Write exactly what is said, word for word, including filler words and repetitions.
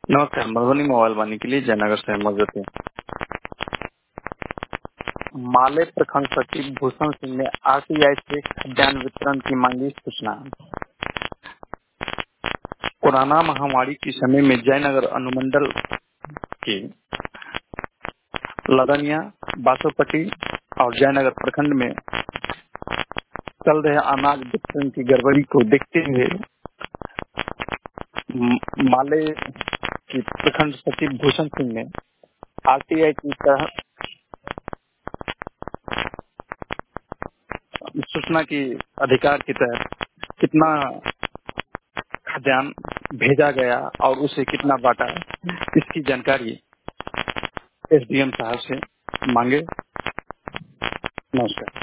नमस्कार। मधुबनी मोबाइल वाणी के लिए जयनगर से मौजूद है। माले प्रखंड सचिव भूषण सिंह ने आरटीआई से खाद्यान्न वितरण की मांगी सूचना। कोरोना महामारी के समय में जयनगर अनुमंडल के लदनिया, बासोपट्टी और जयनगर प्रखंड में चल रहे अनाज वितरण की गड़बड़ी को देखते हुए माले की प्रखंड सचिव भूषण सिंह ने आरटीआई की तरह सूचना की अधिकार के तहत कितना खाद्यान्न भेजा गया और उसे कितना बांटा, इसकी जानकारी एसडीएम साहब से मांगे। नमस्कार।